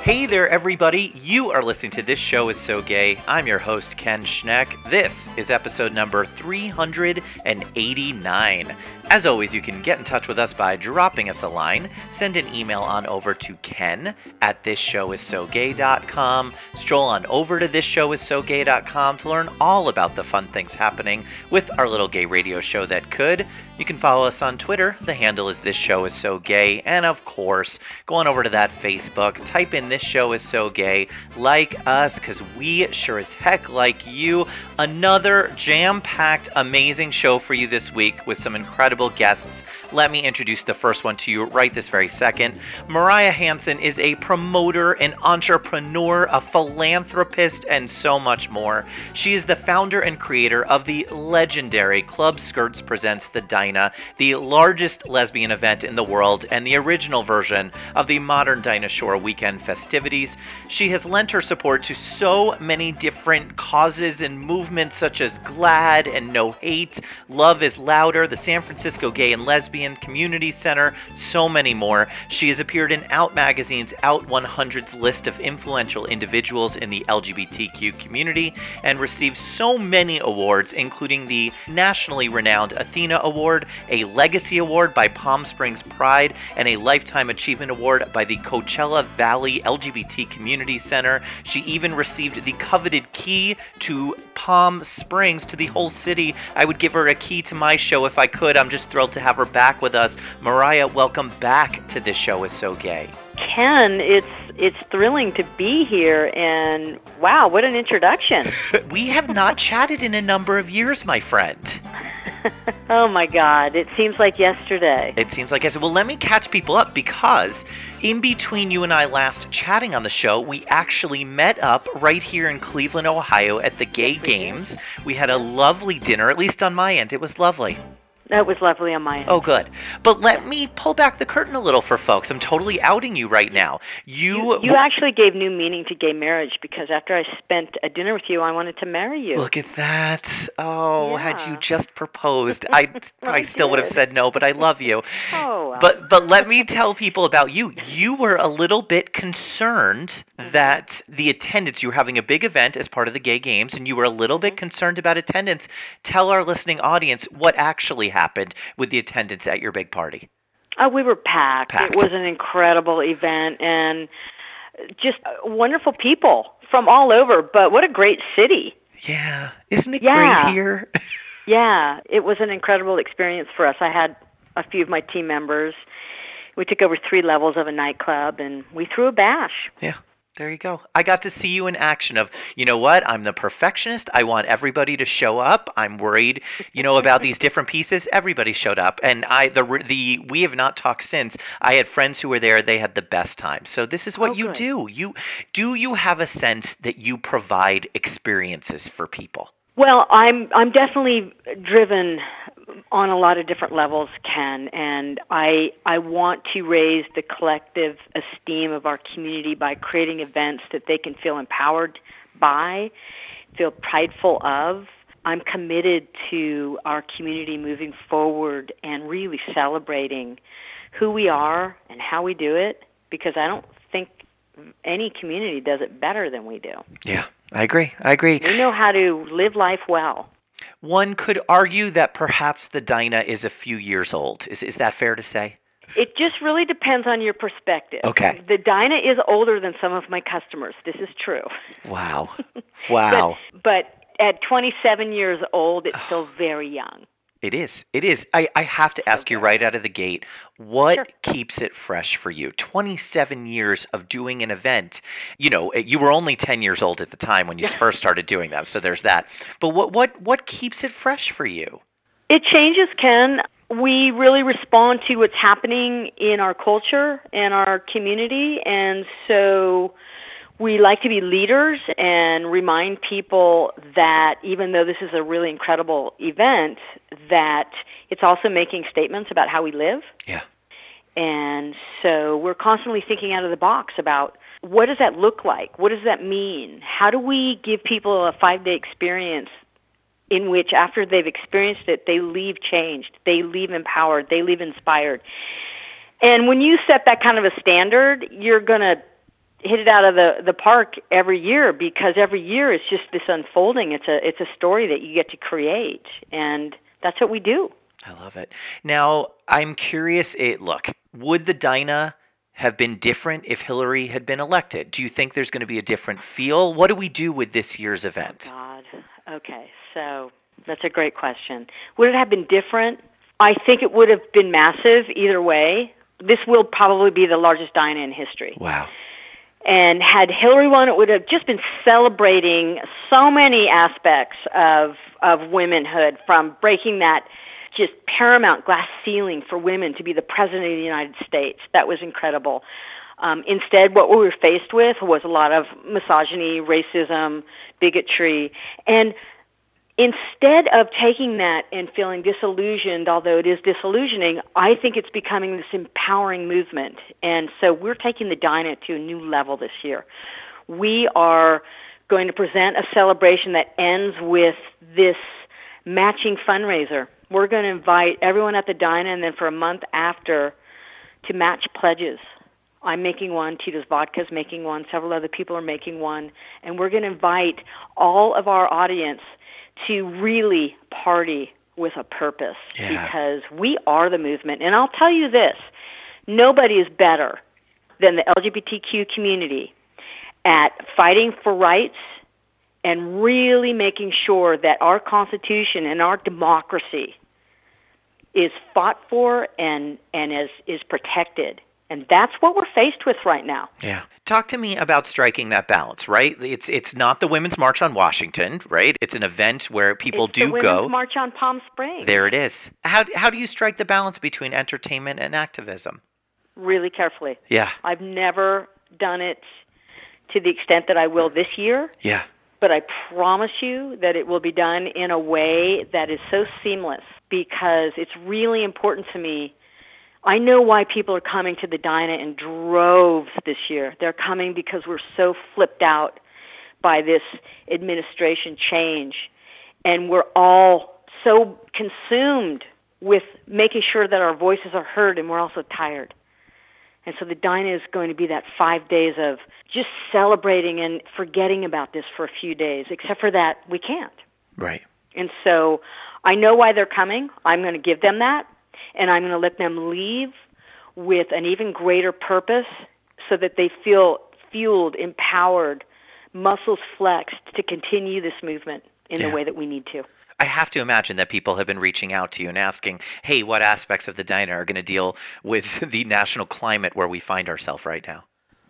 Hey there, everybody. You are listening to This Show Is So Gay. I'm your host, Ken Schneck. This is episode number 389. As always, you can get in touch with us by dropping us a line. Send an email on over to ken@thisshowissogay.com. Stroll on over to thisshowissogay.com to learn all about the fun things happening with our little gay radio show that could. You can follow us on Twitter. The handle is This Show Is So Gay. And of course, go on over to that Facebook. Type in This Show Is So Gay. Like us, because we sure as heck like you. Another jam-packed, amazing show for you this week with some incredible guests. Let me introduce the first one to you right this very second. Mariah Hansen is a promoter, an entrepreneur, a philanthropist, and so much more. She is the founder and creator of the legendary Club Skirts Presents the Dinah, the largest lesbian event in the world and the original version of the modern Dinah Shore weekend festivities. She has lent her support to so many different causes and movements such as GLAAD and No Hate, Love is Louder, the San Francisco Gay and Lesbian Community Center, so many more. She has appeared in Out Magazine's Out 100's list of influential individuals in the LGBTQ community and received so many awards, including the nationally renowned Athena Award, a Legacy Award by Palm Springs Pride, and a Lifetime Achievement Award by the Coachella Valley LGBT Community Center. She even received the coveted key to Palm Springs, to the whole city. I would give her a key to my show if I could. I'm just thrilled to have her back with us. Mariah, welcome back to This Show Is So Gay. Ken, it's thrilling to be here, and wow, what an introduction. We have not chatted in a number of years, my friend. Oh my God, it seems like yesterday. It seems like yesterday. Well, let me catch people up, because in between you and I last chatting on the show, we actually met up right here in Cleveland, Ohio at the Gay Games. We had a lovely dinner, at least on my end. It was lovely. That was lovely on my end. Oh, good. But let me pull back the curtain a little for folks. I'm totally outing you right now. You actually gave new meaning to gay marriage, because after I spent a dinner with you, I wanted to marry you. Look at that. Oh, Yeah. Had you just proposed, I still would have said no, but I love you. Oh, well. But let me tell people about you. You were a little bit concerned that the attendance, you were having a big event as part of the Gay Games, and you were a little bit concerned about attendance. Tell our listening audience what actually happened with the attendance at your big party. We were packed. It was an incredible event, and just wonderful people from all over, but what a great city. Yeah. Isn't it great here? Yeah, it was an incredible experience for us. I had a few of my team members. We took over 3 levels of a nightclub, and we threw a bash. Yeah. There you go. I got to see you in action of, you know what, I'm the perfectionist. I want everybody to show up. I'm worried, about these different pieces. Everybody showed up. And we have not talked since. I had friends who were there. They had the best time. So this is what you do. Do you have a sense that you provide experiences for people? Well, I'm definitely driven on a lot of different levels, Ken, and I want to raise the collective esteem of our community by creating events that they can feel empowered by, feel prideful of. I'm committed to our community moving forward and really celebrating who we are and how we do it, because I don't think any community does it better than we do. Yeah, I agree. We know how to live life well. One could argue that perhaps the Dinah is a few years old. Is that fair to say? It just really depends on your perspective. Okay. The Dinah is older than some of my customers. This is true. Wow. But at 27 years old, it's still very young. It is. I have to ask you right out of the gate, what keeps it fresh for you? 27 years of doing an event. You were only 10 years old at the time when you first started doing them, so there's that. But what keeps it fresh for you? It changes, Ken. We really respond to what's happening in our culture and our community, and so we like to be leaders and remind people that even though this is a really incredible event, that it's also making statements about how we live. Yeah. And so we're constantly thinking out of the box about what does that look like? What does that mean? How do we give people a 5-day experience in which after they've experienced it, they leave changed, they leave empowered, they leave inspired? And when you set that kind of a standard, you're going to hit it out of the park every year, because every year it's just this unfolding. It's a story that you get to create, and that's what we do. I love it. Now, I'm curious, look, would the Dinah have been different if Hillary had been elected? Do you think there's going to be a different feel? What do we do with this year's event? Oh, God. Okay, so that's a great question. Would it have been different? I think it would have been massive either way. This will probably be the largest Dinah in history. Wow. And had Hillary won, it would have just been celebrating so many aspects of womanhood, from breaking that just paramount glass ceiling for women to be the president of the United States. That was incredible. Instead, what we were faced with was a lot of misogyny, racism, bigotry. And instead of taking that and feeling disillusioned, although it is disillusioning, I think it's becoming this empowering movement. And so we're taking the Dinah to a new level this year. We are going to present a celebration that ends with this matching fundraiser. We're going to invite everyone at the Dinah, and then for a month after, to match pledges. I'm making one, Tito's Vodka is making one, several other people are making one, and we're going to invite all of our audience to really party with a purpose, because we are the movement. And I'll tell you this, nobody is better than the LGBTQ community at fighting for rights and really making sure that our Constitution and our democracy is fought for and is protected. And that's what we're faced with right now. Yeah. Talk to me about striking that balance, right? It's not the Women's March on Washington, right? It's an event where people it's do the go. Women's March on Palm Springs. There it is. How do you strike the balance between entertainment and activism? Really carefully. Yeah. I've never done it to the extent that I will this year. Yeah. But I promise you that it will be done in a way that is so seamless, because it's really important to me. I know why people are coming to the Dinah in droves this year. They're coming because we're so flipped out by this administration change, and we're all so consumed with making sure that our voices are heard, and we're also tired. And so the Dinah is going to be that 5 days of just celebrating and forgetting about this for a few days, except for that we can't. Right. And so I know why they're coming. I'm going to give them that, and I'm going to let them leave with an even greater purpose so that they feel fueled, empowered, muscles flexed to continue this movement in the way that we need to. I have to imagine that people have been reaching out to you and asking, hey, what aspects of the Dinah are going to deal with the national climate where we find ourselves right now?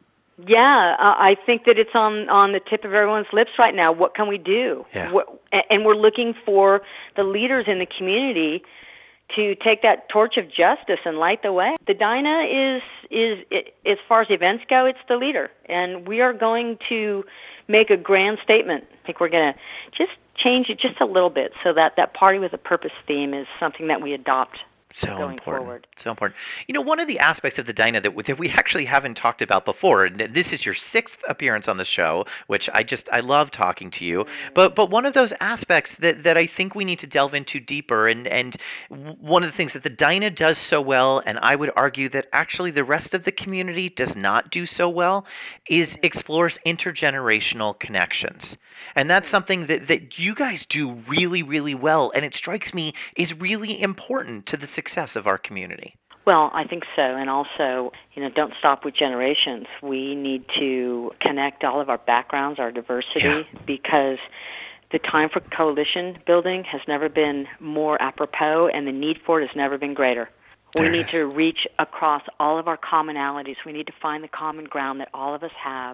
Yeah, I think that it's on the tip of everyone's lips right now. What can we do? Yeah. And we're looking for the leaders in the community to take that torch of justice and light the way. The Dinah is as far as events go, it's the leader. And we are going to make a grand statement. I think we're going to just change it just a little bit so that that party with a purpose theme is something that we adopt going forward. So important. You know, one of the aspects of the Dinah that we actually haven't talked about before, and this is your 6th appearance on the show, which I love talking to you, but one of those aspects that I think we need to delve into deeper, and one of the things that the Dinah does so well, and I would argue that actually the rest of the community does not do so well, is explores intergenerational connections. And that's something that you guys do really, really well, and it strikes me is really important to the success of our community. Well, I think so. And also, don't stop with generations. We need to connect all of our backgrounds, our diversity, because the time for coalition building has never been more apropos, and the need for it has never been greater. We need to reach across all of our commonalities. We need to find the common ground that all of us have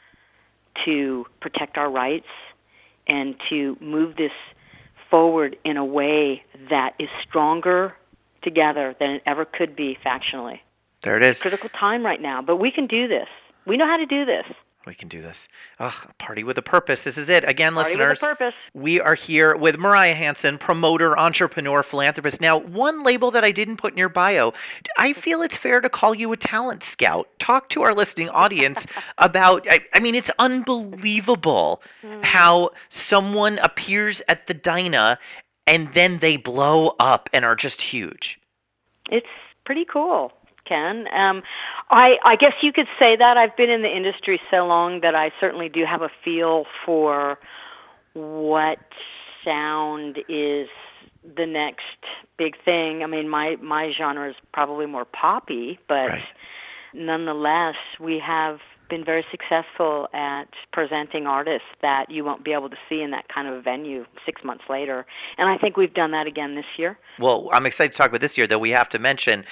to protect our rights and to move this forward in a way that is stronger together than it ever could be factionally. There it is. Critical time right now, but we can do this. We know how to do this. We can do this. A party with a purpose. This is it. Again, party listeners, with a purpose. We are here with Mariah Hansen, promoter, entrepreneur, philanthropist. Now, one label that I didn't put in your bio, I feel it's fair to call you a talent scout. Talk to our listening audience about, I mean, it's unbelievable how someone appears at the Dinah and then they blow up and are just huge. It's pretty cool. can. I guess you could say that. I've been in the industry so long that I certainly do have a feel for what sound is the next big thing. I mean, my genre is probably more poppy, but nonetheless, we have been very successful at presenting artists that you won't be able to see in that kind of a venue 6 months later. And I think we've done that again this year. Well, I'm excited to talk about this year, though. We have to mention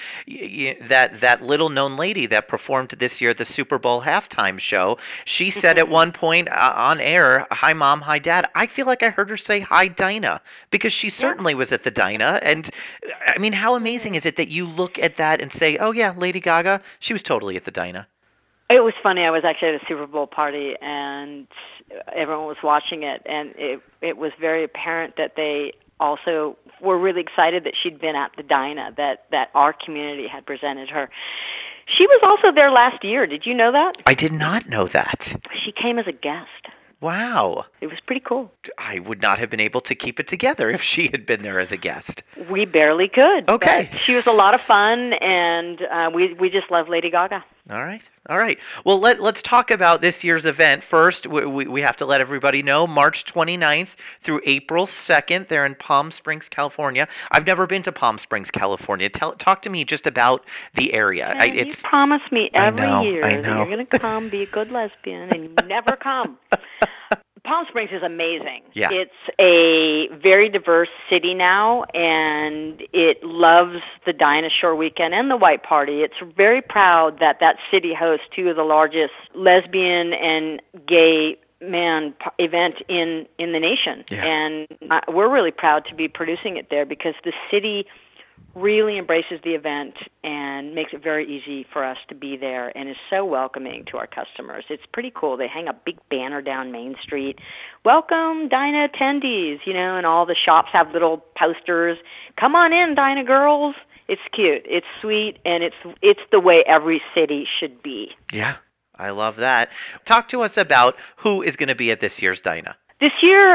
that little-known lady that performed this year at the Super Bowl halftime show. She said at one point on air, "Hi, Mom. Hi, Dad." I feel like I heard her say, "Hi, Dinah," because she certainly was at the Dinah. And, I mean, how amazing is it that you look at that and say, "Oh, yeah, Lady Gaga, she was totally at the Dinah." It was funny. I was actually at a Super Bowl party, and everyone was watching it, and it was very apparent that they also were really excited that she'd been at the Dinah, that our community had presented her. She was also there last year. Did you know that? I did not know that. She came as a guest. Wow. It was pretty cool. I would not have been able to keep it together if she had been there as a guest. We barely could. Okay. She was a lot of fun, and we just love Lady Gaga. All right. All right. Well, let's talk about this year's event. First, we have to let everybody know, March 29th through April 2nd, they're in Palm Springs, California. I've never been to Palm Springs, California. Talk to me just about the area. You promise me every year that you're going to come, be a good lesbian, and you never come. Palm Springs is amazing. Yeah. It's a very diverse city now, and it loves the Dinah Shore Weekend and the White Party. It's very proud that city hosts two of the largest lesbian and gay man event in the nation. Yeah. And we're really proud to be producing it there because the city really embraces the event and makes it very easy for us to be there and is so welcoming to our customers. It's pretty cool. They hang a big banner down Main Street. Welcome, Dinah attendees, and all the shops have little posters. Come on in, Dinah girls. It's cute. It's sweet, and it's the way every city should be. Yeah, I love that. Talk to us about who is going to be at this year's Dinah. This year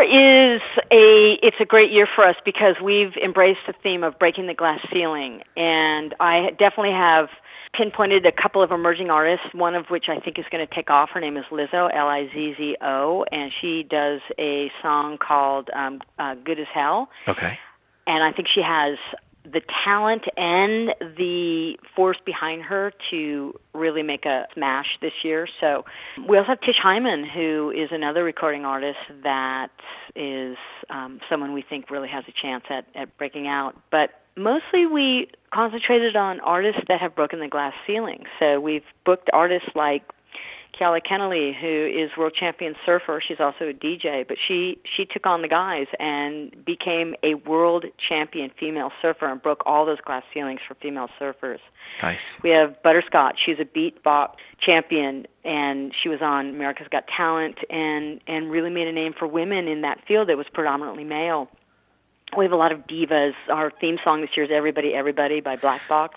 it's a great year for us because we've embraced the theme of breaking the glass ceiling, and I definitely have pinpointed a couple of emerging artists, one of which I think is going to take off. Her name is Lizzo, Lizzo, and she does a song called Good as Hell. Okay. And I think she has the talent and the force behind her to really make a smash this year. So we also have Tish Hyman, who is another recording artist that is someone we think really has a chance at breaking out. But mostly we concentrated on artists that have broken the glass ceiling. So we've booked artists like Keala Kennelly, who is world champion surfer. She's also a DJ, but she took on the guys and became a world champion female surfer and broke all those glass ceilings for female surfers. Nice. We have Butterscotch. She's a beatbox champion, and she was on America's Got Talent and really made a name for women in that field that was predominantly male. We have a lot of divas. Our theme song this year is Everybody, Everybody by Black Box.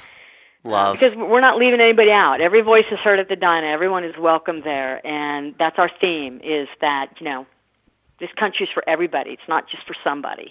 Love. Because we're not leaving anybody out. Every voice is heard at the Dinah. Everyone is welcome there. And that's our theme, is that, this country's for everybody. It's not just for somebody.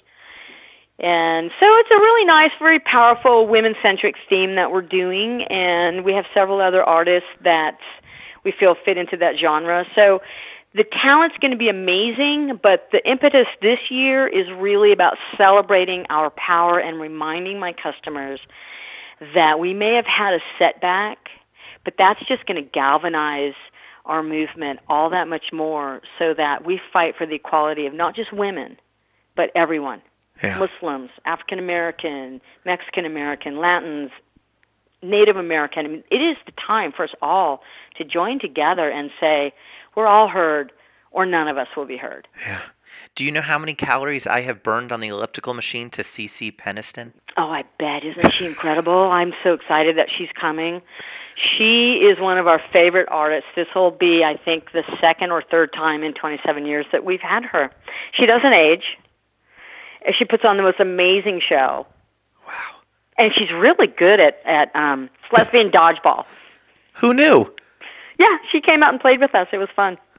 And so it's a really nice, very powerful, women-centric theme that we're doing. And we have several other artists that we feel fit into that genre. So the talent's going to be amazing, but the impetus this year is really about celebrating our power and reminding my customers that we may have had a setback, but that's just going to galvanize our movement all that much more so that we fight for the equality of not just women, but everyone. Yeah. Muslims, African American, Mexican American, Latins, Native American. I mean, it is the time for us all to join together and say, we're all heard or none of us will be heard. Yeah. Do you know how many calories I have burned on the elliptical machine to CeCe Peniston? Oh, I bet. Isn't she incredible? I'm so excited that she's coming. She is one of our favorite artists. This will be, I think, the second or third time in 27 years that we've had her. She doesn't age. She puts on the most amazing show. Wow. And she's really good at lesbian dodgeball. Who knew? Yeah, she came out and played with us. It was fun.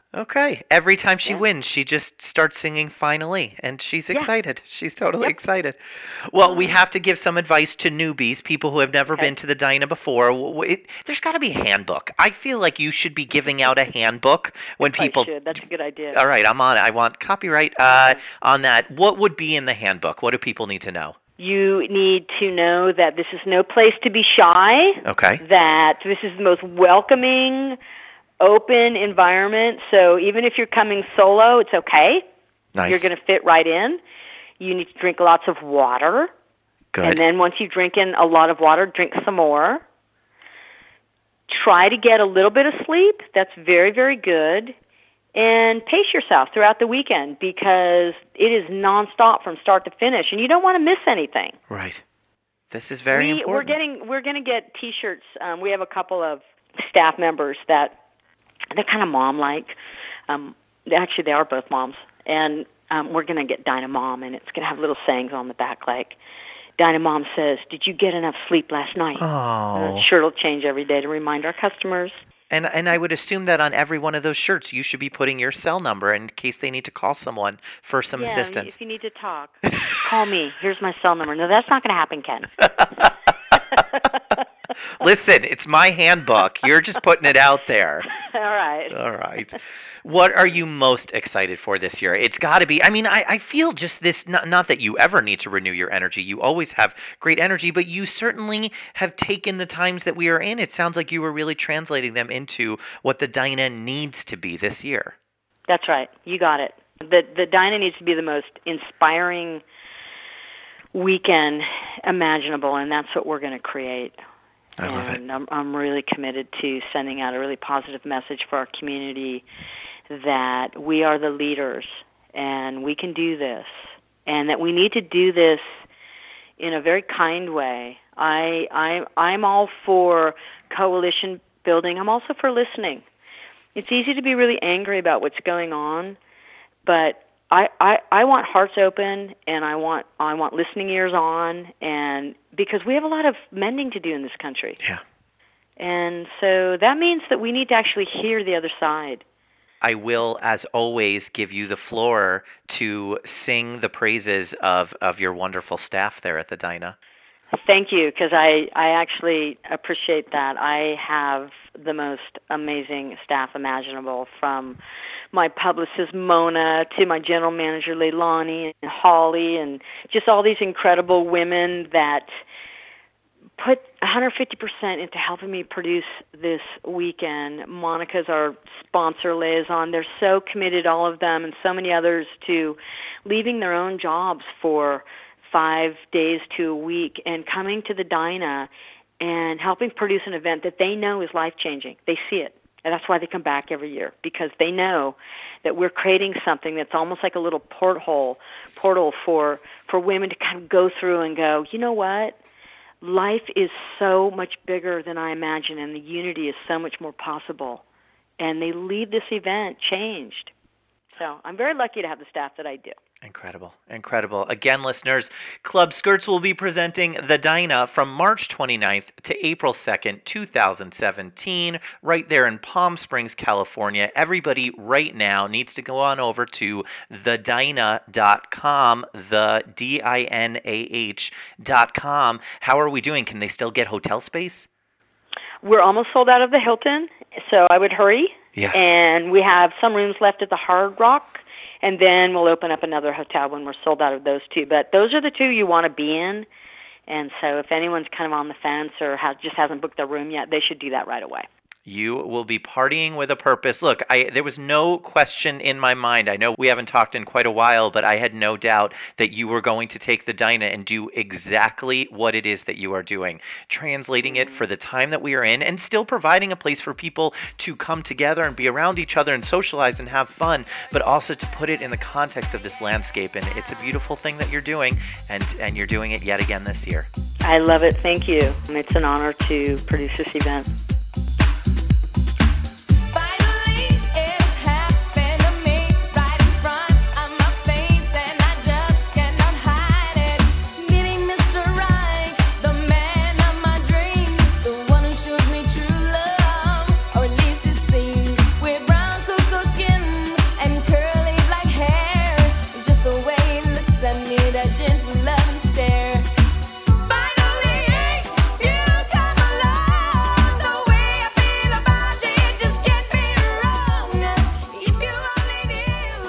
Okay. Every time she Yeah. wins, she just starts singing finally, and she's Yeah. excited. She's totally Yep. excited. Well, we have to give some advice to newbies, people who have never Okay. been to the Dinah before. There's got to be a handbook. I feel like you should be giving out a handbook when I people. should. That's a good idea. All right, I'm on it. I want copyright Okay. on that. What would be in the handbook? What do people need to know? You need to know that this is no place to be shy, Okay. that this is the most welcoming, open environment. So even if you're coming solo, it's okay. Nice. You're going to fit right in. You need to drink lots of water. Good. And then once you drink in a lot of water, drink some more. Try to get a little bit of sleep. That's very, very good. And pace yourself throughout the weekend because it is nonstop from start to finish, and you don't want to miss anything. Right. This is very important. We're going to get T-shirts. We have a couple of staff members that they're kind of mom-like. Actually, they are both moms, and we're going to get Dinah Mom, and it's going to have little sayings on the back like, Dinah Mom says, "Did you get enough sleep last night?" Oh. I'm sure it'll change every day to remind our customers. And I would assume that on every one of those shirts, you should be putting your cell number in case they need to call someone for some assistance. If you need to talk, call me. Here's my cell number. No, that's not going to happen, Ken. Listen, it's my handbook. You're just putting it out there. All right. All right. What are you most excited for this year? It's got to be, I feel just this, not that you ever need to renew your energy. You always have great energy, but you certainly have taken the times that we are in. It sounds like you were really translating them into what the Dinah needs to be this year. That's right. You got it. The Dinah needs to be the most inspiring weekend imaginable, and that's what we're going to create. I love it. And I'm really committed to sending out a really positive message for our community that we are the leaders and we can do this, and that we need to do this in a very kind way. I'm all for coalition building. I'm also for listening. It's easy to be really angry about what's going on, but I want hearts open, and I want listening ears on, and because we have a lot of mending to do in this country. Yeah. And so that means that we need to actually hear the other side. I will, as always, give you the floor to sing the praises of your wonderful staff there at the Dinah. Thank you, because I actually appreciate that. I have the most amazing staff imaginable, from my publicist, Mona, to my general manager, Leilani, and Holly, and just all these incredible women that put 150% into helping me produce this weekend. Monica's our sponsor liaison. They're so committed, all of them, and so many others, to leaving their own jobs for 5 days to a week and coming to the Dinah and helping produce an event that they know is life-changing. They see it. And that's why they come back every year, because they know that we're creating something that's almost like a little portal for women to kind of go through and go, you know what? Life is so much bigger than I imagine, and the unity is so much more possible. And they leave this event changed. So I'm very lucky to have the staff that I do. Incredible. Incredible. Again, listeners, Club Skirts will be presenting the Dinah from March 29th to April 2nd, 2017, right there in Palm Springs, California. Everybody right now needs to go on over to thedinah.com, the DINAH.com. How are we doing? Can they still get hotel space? We're almost sold out of the Hilton, so I would hurry. Yeah. And we have some rooms left at the Hard Rock, and then we'll open up another hotel when we're sold out of those two. But those are the two you want to be in. And so if anyone's kind of on the fence or just hasn't booked their room yet, they should do that right away. You will be partying with a purpose. Look, there was no question in my mind. I know we haven't talked in quite a while, but I had no doubt that you were going to take the Dinah and do exactly what it is that you are doing, translating it for the time that we are in, and still providing a place for people to come together and be around each other and socialize and have fun, but also to put it in the context of this landscape. And it's a beautiful thing that you're doing, and you're doing it yet again this year. I love it. Thank you. It's an honor to produce this event. Skin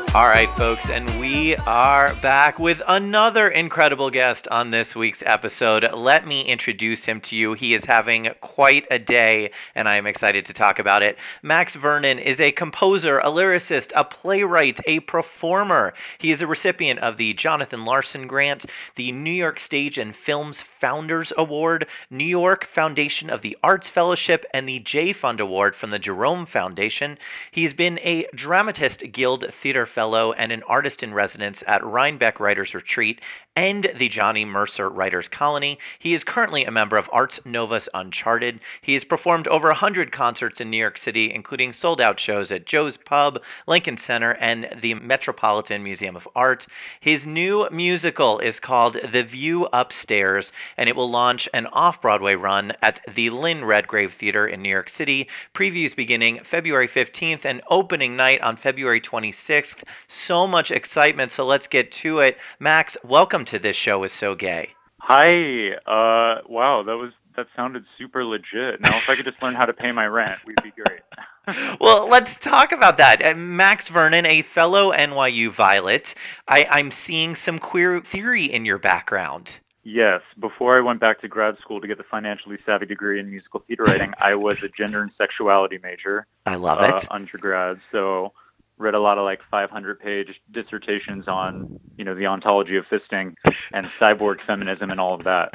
All right, folks, and we are back with another incredible guest on this week's episode. Let me introduce him to you. He is having quite a day, and I am excited to talk about it. Max Vernon is a composer, a lyricist, a playwright, a performer. He is a recipient of the Jonathan Larson Grant, the New York Stage and Films Founders Award, New York Foundation of the Arts Fellowship, and the J Fund Award from the Jerome Foundation. He's been a Dramatist Guild Theater Fellow and an artist in residence at Rhinebeck Writers Retreat and the Johnny Mercer Writers Colony. He is currently a member of Arts Novus Uncharted. He has performed over 100 concerts in New York City, including sold-out shows at Joe's Pub, Lincoln Center, and the Metropolitan Museum of Art. His new musical is called The View Upstairs, and it will launch an off-Broadway run at the Lynn Redgrave Theater in New York City. Previews beginning February 15th and opening night on February 26th. So much excitement, so let's get to it. Max, welcome to This Show Is So Gay. Hi. Wow, that sounded super legit. Now, if I could just learn how to pay my rent, we'd be great. Well, let's talk about that. Max Vernon, a fellow NYU Violet. I'm seeing some queer theory in your background. Yes. Before I went back to grad school to get the financially savvy degree in musical theater writing, I was a gender and sexuality major. I love it. Undergrad. So read a lot of 500-page dissertations on, the ontology of fisting and cyborg feminism and all of that.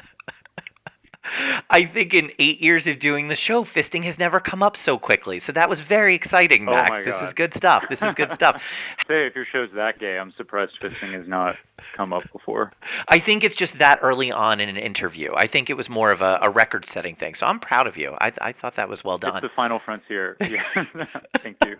I think in 8 years of doing the show, fisting has never come up so quickly. So that was very exciting, Max. Oh my God. This is good stuff. This is good stuff. Say, if your show's that gay, I'm surprised fisting has not come up before. I think it's just that early on in an interview. I think it was more of a record-setting thing. So I'm proud of you. I thought that was well done. It's the final frontier. Yeah. Thank you.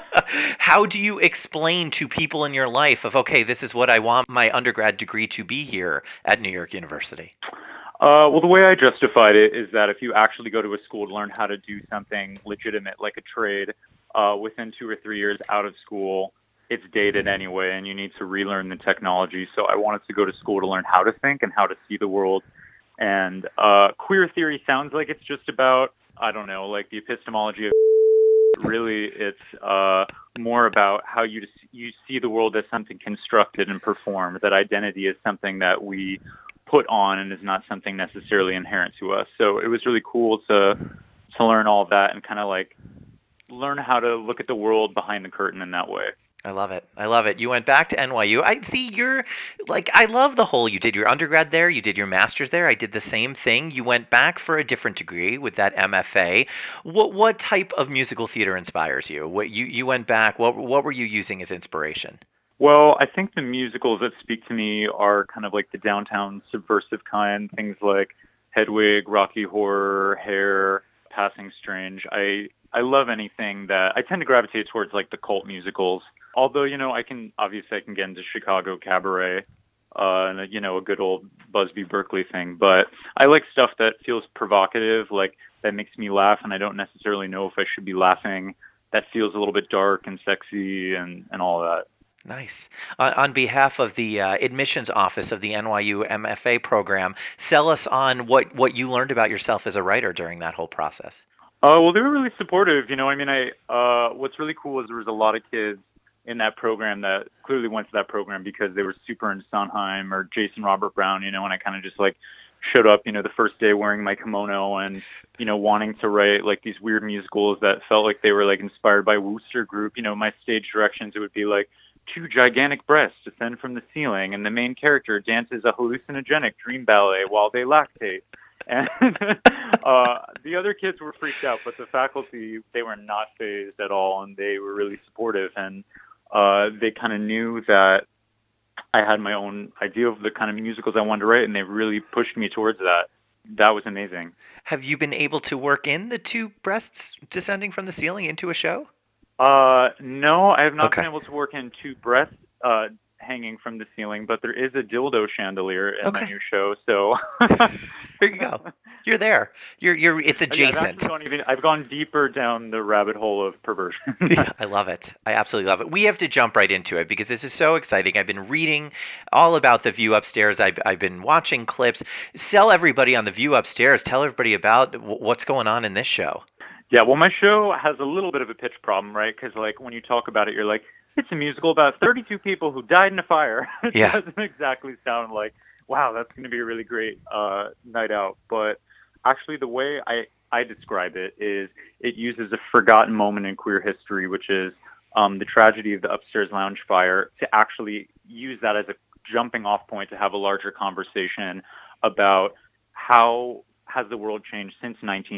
How do you explain to people in your life of, okay, this is what I want my undergrad degree to be here at New York University? Well, the way I justified it is that if you actually go to a school to learn how to do something legitimate, like a trade, within 2 or 3 years out of school, it's dated anyway, and you need to relearn the technology. So I wanted to go to school to learn how to think and how to see the world. And queer theory sounds like it's just about, I don't know, the epistemology of really, it's more about how you see the world as something constructed and performed, that identity is something that we put on and is not something necessarily inherent to us. So it was really cool to learn all of that and kind of learn how to look at the world behind the curtain in that way. I love it. I love it. You went back to NYU. I see you're I love the whole, you did your undergrad there, you did your master's there. I did the same thing. You went back for a different degree with that MFA. What type of musical theater inspires you? What you went back, what were you using as inspiration? Well, I think the musicals that speak to me are kind of the downtown subversive kind, things like Hedwig, Rocky Horror, Hair, Passing Strange. I love anything that I tend to gravitate towards the cult musicals. Although, I can get into Chicago Cabaret and a good old Busby Berkeley thing, but I like stuff that feels provocative, that makes me laugh, and I don't necessarily know if I should be laughing. That feels a little bit dark and sexy and all of that. Nice. On behalf of the admissions office of the NYU MFA program, sell us on what you learned about yourself as a writer during that whole process. Well, they were really supportive. What's really cool is there was a lot of kids in that program that clearly went to that program because they were super into Sondheim or Jason Robert Brown, and I kind of just showed up, the first day wearing my kimono and, wanting to write these weird musicals that felt like they were inspired by Wooster Group. My stage directions, it would be 2 gigantic breasts descend from the ceiling, and the main character dances a hallucinogenic dream ballet while they lactate. And the other kids were freaked out, but the faculty, they were not fazed at all, and they were really supportive. And they kind of knew that I had my own idea of the kind of musicals I wanted to write, and they really pushed me towards that. That was amazing. Have you been able to work in the 2 breasts descending from the ceiling into a show? No, I have not been able to work in 2 breasts hanging from the ceiling, but there is a dildo chandelier in my new show, so there you go. You're there. It's adjacent. Yeah, I've gone deeper down the rabbit hole of perversion. I love it. I absolutely love it. We have to jump right into it because this is so exciting. I've been reading all about The View Upstairs. I've been watching clips. Sell everybody on The View Upstairs. Tell everybody about what's going on in this show. Yeah, well, my show has a little bit of a pitch problem, right? Because, like, when you talk about it, you're like, it's a musical about 32 people who died in a fire. It Yeah. doesn't exactly sound like, wow, that's going to be a really great night out. But actually, the way I describe it is it uses a forgotten moment in queer history, which is the tragedy of the Upstairs Lounge fire, to actually use that as a jumping off point to have a larger conversation about how has the world changed since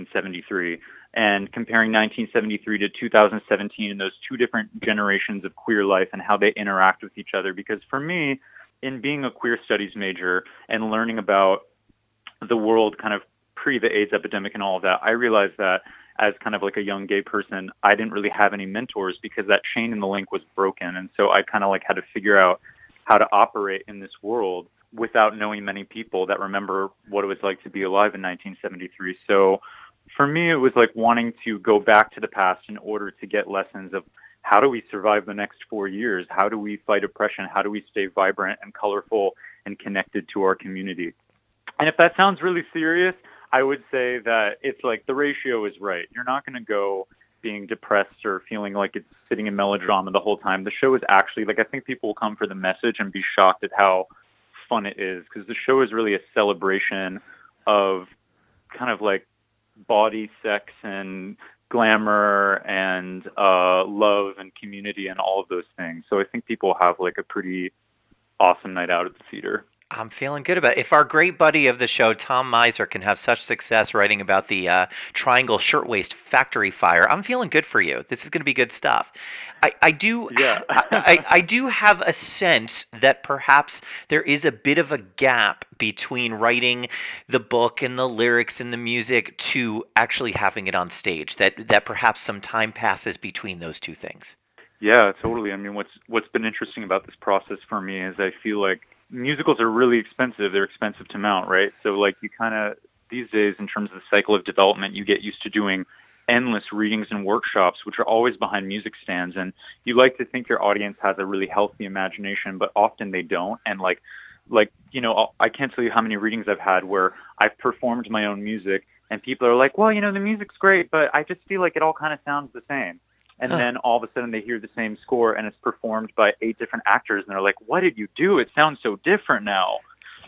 1973, and comparing 1973 to 2017 and those two different generations of queer life and how they interact with each other. Because for me, in being a queer studies major and learning about the world kind of pre the AIDS epidemic and all of that, I realized that as kind of like a young gay person, I didn't really have any mentors because that chain in the link was broken. And so I kind of like had to figure out how to operate in this world without knowing many people that remember what it was like to be alive in 1973. So for me, it was like wanting to go back to the past in order to get lessons of how do we survive the next 4 years? How do we fight oppression? How do we stay vibrant and colorful and connected to our community? And if that sounds really serious, I would say that it's like the ratio is right. You're not going to go being depressed or feeling like it's sitting in melodrama the whole time. The show is actually, like, I think people will come for the message and be shocked at how fun it is, because the show is really a celebration of kind of like body, sex, and glamour and love and community and all of those things. So I think people have like a pretty awesome night out at the theater. I'm feeling good about it. If our great buddy of the show, Tom Miser, can have such success writing about the Triangle Shirtwaist Factory fire, I'm feeling good for you. This is going to be good stuff. I do, Yeah. I do have a sense that perhaps there is a bit of a gap between writing the book and the lyrics and the music to actually having it on stage. That perhaps some time passes between those two things. Yeah, totally. I mean, what's been interesting about this process for me is I feel like musicals are really expensive. They're expensive to mount, right? So like you kind of, these days in terms of the cycle of development, you get used to doing endless readings and workshops, which are always behind music stands. And you like to think your audience has a really healthy imagination, but often they don't. And like, you know, I can't tell you how many readings I've had where I've performed my own music and people are like, well, you know, the music's great, but I just feel like it all kind of sounds the same. And then all of a sudden they hear the same score and it's performed by 8 different actors and they're like, what did you do? It sounds so different now.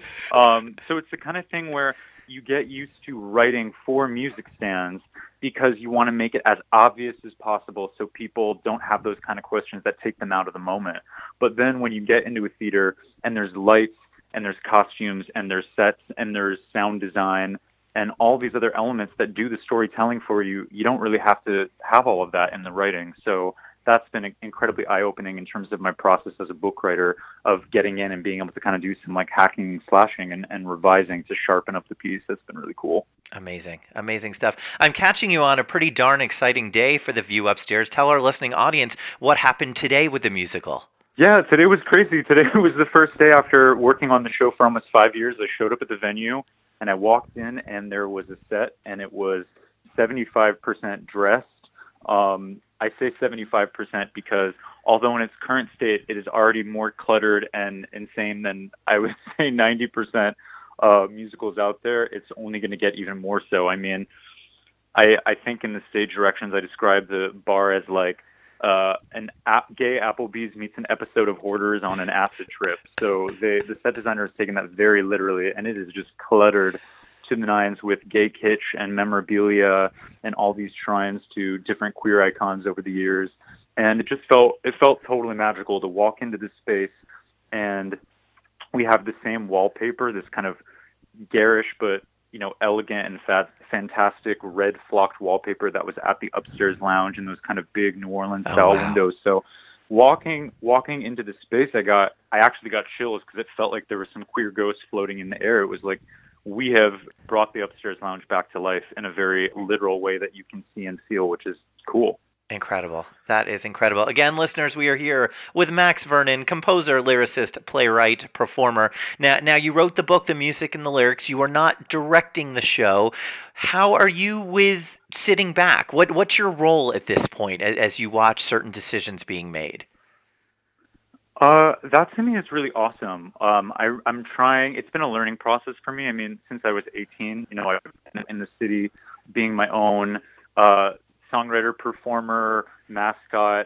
So it's the kind of thing where you get used to writing for music stands because you want to make it as obvious as possible so people don't have those kind of questions that take them out of the moment. But then when you get into a theater and there's lights and there's costumes and there's sets and there's sound design and all these other elements that do the storytelling for you, you don't really have to have all of that in the writing. So that's been incredibly eye-opening in terms of my process as a book writer of getting in and being able to kind of do some like hacking and slashing and revising to sharpen up the piece. That's been really cool. Amazing. Amazing stuff. I'm catching you on a pretty darn exciting day for the View Upstairs. Tell our listening audience what happened today with the musical. Yeah, today was crazy. Today was the first day after working on the show for almost 5 years. I showed up at the venue and I walked in and there was a set and it was 75% dressed. I say 75% because although in its current state it is already more cluttered and insane than I would say 90% musicals out there, it's only going to get even more so. I mean, I think in the stage directions I described the bar as like gay Applebee's meets an episode of Hoarders on an acid trip. So the set designer has taken that very literally, and it is just cluttered to the nines with gay kitsch and memorabilia and all these shrines to different queer icons over the years. And it felt totally magical to walk into this space, and we have the same wallpaper, this kind of garish but elegant and fantastic red flocked wallpaper that was at the Upstairs Lounge and those kind of big New Orleans style windows. So walking into the space, I actually got chills because it felt like there was some queer ghosts floating in the air. It was like we have brought the Upstairs Lounge back to life in a very literal way that you can see and feel, which is cool. Incredible. That is incredible. Again, listeners, we are here with Max Vernon, composer, lyricist, playwright, performer. Now, you wrote the book, the music, and the lyrics. You are not directing the show. How are you with sitting back? What's your role at this point as you watch certain decisions being made? That to me is really awesome. I'm trying. It's been a learning process for me. I mean, since I was 18, I've been in the city, being my own songwriter, performer, mascot.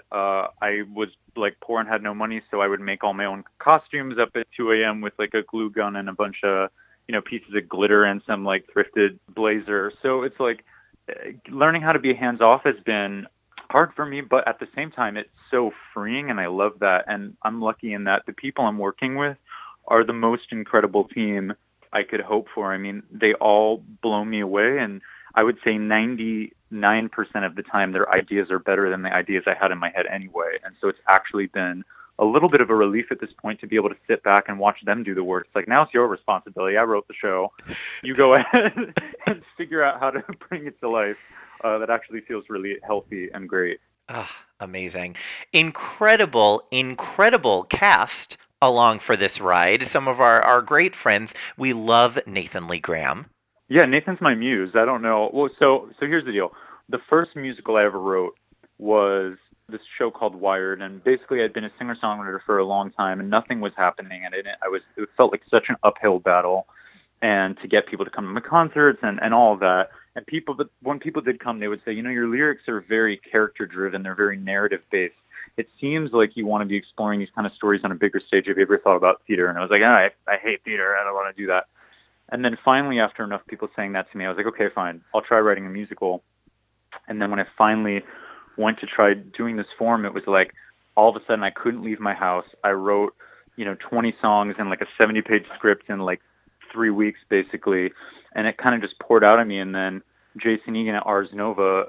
I was like poor and had no money, so I would make all my own costumes up at 2 a.m. with like a glue gun and a bunch of, pieces of glitter and some like thrifted blazer. So it's like learning how to be hands-off has been hard for me, but at the same time, it's so freeing, and I love that. And I'm lucky in that the people I'm working with are the most incredible team I could hope for. I mean, they all blow me away, and I would say 99% of the time their ideas are better than the ideas I had in my head anyway. And so it's actually been a little bit of a relief at this point to be able to sit back and watch them do the work. It's like, now it's your responsibility. I wrote the show. You go ahead and figure out how to bring it to life. That actually feels really healthy and great. Ah, amazing. Incredible, incredible cast along for this ride. Some of our great friends. We love Nathan Lee Graham. Yeah, Nathan's my muse. I don't know. Well, so here's the deal. The first musical I ever wrote was this show called Wired, and basically I'd been a singer-songwriter for a long time, and nothing was happening, and it felt like such an uphill battle, and to get people to come to my concerts and all of that. And but when people did come, they would say, your lyrics are very character-driven. They're very narrative-based. It seems like you want to be exploring these kind of stories on a bigger stage. Have you ever thought about theater? And I was like, I hate theater. I don't want to do that. And then finally, after enough people saying that to me, I was like, okay, fine. I'll try writing a musical. And then when I finally went to try doing this form, it was like all of a sudden I couldn't leave my house. I wrote, 20 songs and like a 70-page script in like 3 weeks, basically. And it kind of just poured out of me. And then Jason Egan at Ars Nova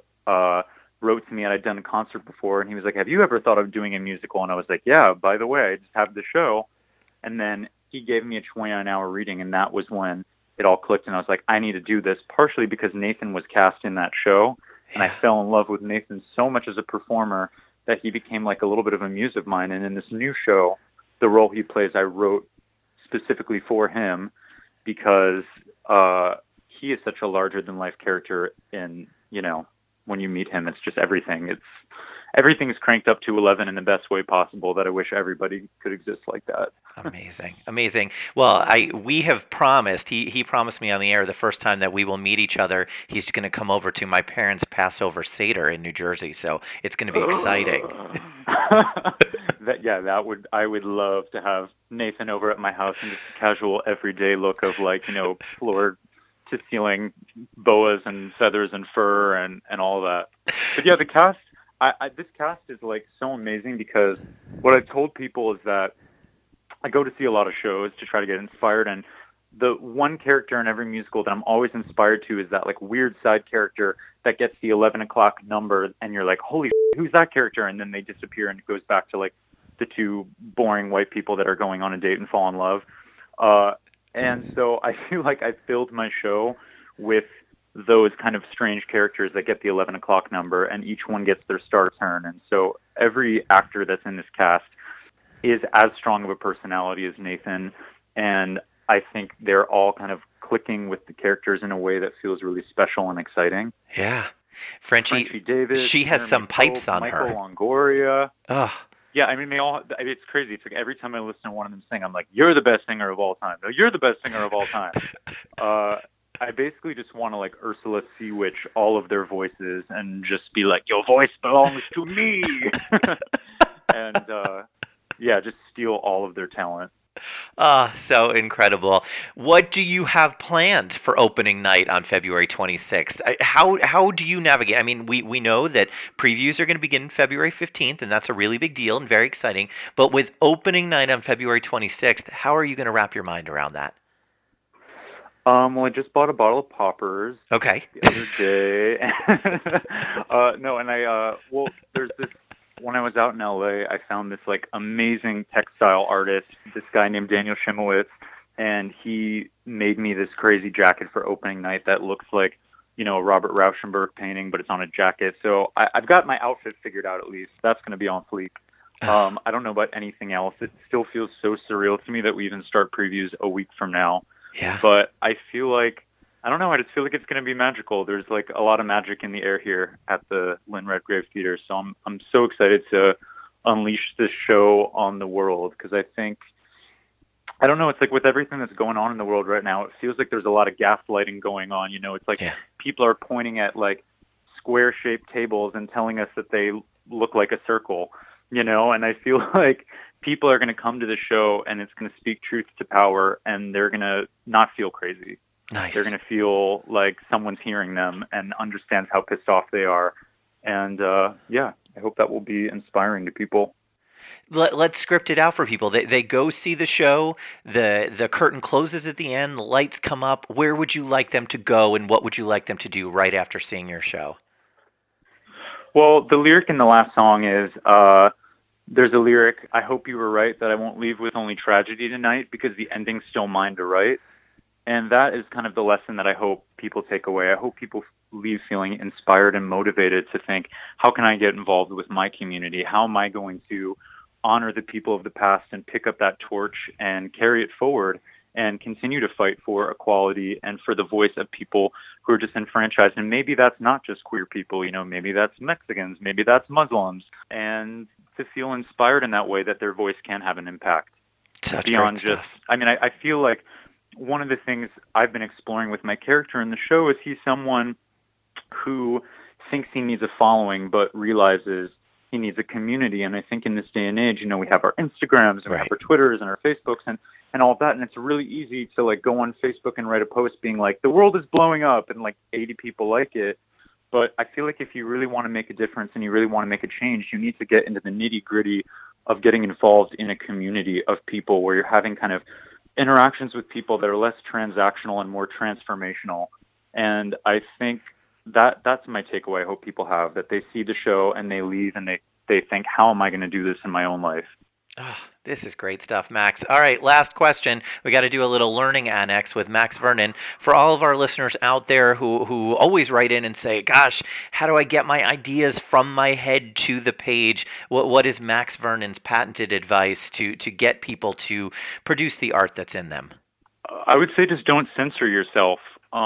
wrote to me, and I'd done a concert before, and he was like, have you ever thought of doing a musical? And I was like, yeah, by the way, I just have the show. And then he gave me a 29-hour reading, and that was when it all clicked, and I was like, I need to do this, partially because Nathan was cast in that show, and I fell in love with Nathan so much as a performer that he became like a little bit of a muse of mine. And in this new show, the role he plays, I wrote specifically for him because he is such a larger-than-life character, and, when you meet him, it's just everything. Everything's cranked up to 11 in the best way possible that I wish everybody could exist like that. Amazing. Amazing. Well, we have promised, he promised me on the air the first time that we will meet each other, he's going to come over to my parents' Passover Seder in New Jersey, so it's going to be exciting. I would love to have Nathan over at my house in just a casual everyday look of like, floor to ceiling boas and feathers and fur and all that. But yeah, the cast, this cast is like so amazing because what I've told people is that I go to see a lot of shows to try to get inspired, and the one character in every musical that I'm always inspired to is that like weird side character that gets the 11 o'clock number, and you're like, holy shit, who's that character? And then they disappear, and it goes back to like the two boring white people that are going on a date and fall in love. And so I feel like I filled my show with those kind of strange characters that get the 11 o'clock number, and each one gets their star turn. And so every actor that's in this cast is as strong of a personality as Nathan, and I think they're all kind of clicking with the characters in a way that feels really special and exciting. Yeah. Frenchie Davis. She has some pipes on her. Michael Longoria. Oh. Yeah, I mean, it's crazy. It's like every time I listen to one of them sing, I'm like, you're the best singer of all time. No, you're the best singer of all time. I basically just want to like Ursula Sea-Witch all of their voices and just be like, your voice belongs to me. And just steal all of their talent. So incredible. What do you have planned for opening night on February 26th? How do you navigate? I mean, we know that previews are going to begin February 15th, and that's a really big deal and very exciting. But with opening night on February 26th, how are you going to wrap your mind around that? Well, I just bought a bottle of poppers. Okay. The other day. There's this. When I was out in LA, I found this like amazing textile artist, this guy named Daniel Shimowitz, and he made me this crazy jacket for opening night that looks like, a Robert Rauschenberg painting, but it's on a jacket. So I've got my outfit figured out at least. That's going to be on fleek. I don't know about anything else. It still feels so surreal to me that we even start previews a week from now. Yeah. But I feel like, I don't know, I just feel like it's going to be magical. There's like a lot of magic in the air here at the Lynn Redgrave Theater. So I'm so excited to unleash this show on the world because I think, I don't know, it's like with everything that's going on in the world right now, it feels like there's a lot of gaslighting going on. It's like people are pointing at like square-shaped tables and telling us that they look like a circle, you know, and I feel like people are going to come to the show and it's going to speak truth to power, and they're going to not feel crazy. Nice. They're going to feel like someone's hearing them and understands how pissed off they are. And yeah, I hope that will be inspiring to people. Let's script it out for people. They go see the show, the curtain closes at the end, the lights come up. Where would you like them to go, and what would you like them to do right after seeing your show? Well, the lyric in the last song is, there's a lyric, I hope you were right, that I won't leave with only tragedy tonight, because the ending's still mine to write. And that is kind of the lesson that I hope people take away. I hope people leave feeling inspired and motivated to think, how can I get involved with my community? How am I going to honor the people of the past and pick up that torch and carry it forward and continue to fight for equality and for the voice of people who are disenfranchised? And maybe that's not just queer people, you know, maybe that's Mexicans, maybe that's Muslims, and to feel inspired in that way that their voice can have an impact. Such beyond great just, stuff. I mean, I feel like one of the things I've been exploring with my character in the show is he's someone who thinks he needs a following but realizes he needs a community. And I think in this day and age, you know, we have our Instagrams and we have our Twitters and our Facebooks and all of that. And it's really easy to like go on Facebook and write a post being like, the world is blowing up, and like 80 people like it. But I feel like if you really want to make a difference and you really want to make a change, you need to get into the nitty-gritty of getting involved in a community of people where you're having kind of interactions with people that are less transactional and more transformational. And I think that's my takeaway. I hope people have, that they see the show and they leave and they think, how am I going to do this in my own life? Oh, this is great stuff, Max. All right, last question. We got to do a little learning annex with Max Vernon. For all of our listeners out there who always write in and say, gosh, how do I get my ideas from my head to the page? What is Max Vernon's patented advice to get people to produce the art that's in them? I would say just don't censor yourself.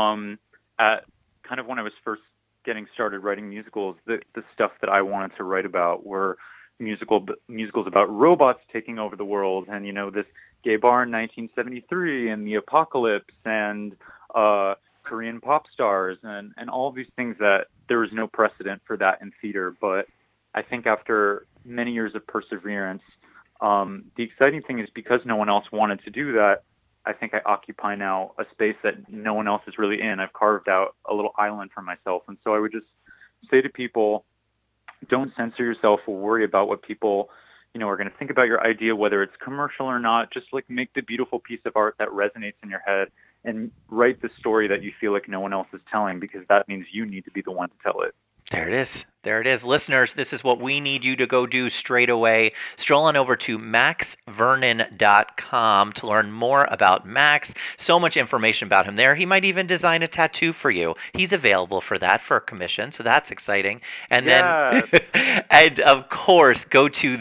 At kind of when I was first getting started writing musicals, the stuff that I wanted to write about were musicals about robots taking over the world, and, you know, this gay bar in 1973 and the apocalypse and Korean pop stars and all of these things that there was no precedent for that in theater. But I think after many years of perseverance, the exciting thing is because no one else wanted to do that, I think I occupy now a space that no one else is really in. I've carved out a little island for myself. And so I would just say to people, don't censor yourself or worry about what people, you know, are going to think about your idea, whether it's commercial or not. Just like make the beautiful piece of art that resonates in your head and write the story that you feel like no one else is telling, because that means you need to be the one to tell it. There it is. There it is. Listeners, this is what we need you to go do straight away. Stroll on over to maxvernon.com to learn more about Max. So much information about him there. He might even design a tattoo for you. He's available for that, for a commission, so that's exciting. And then, and of course, go to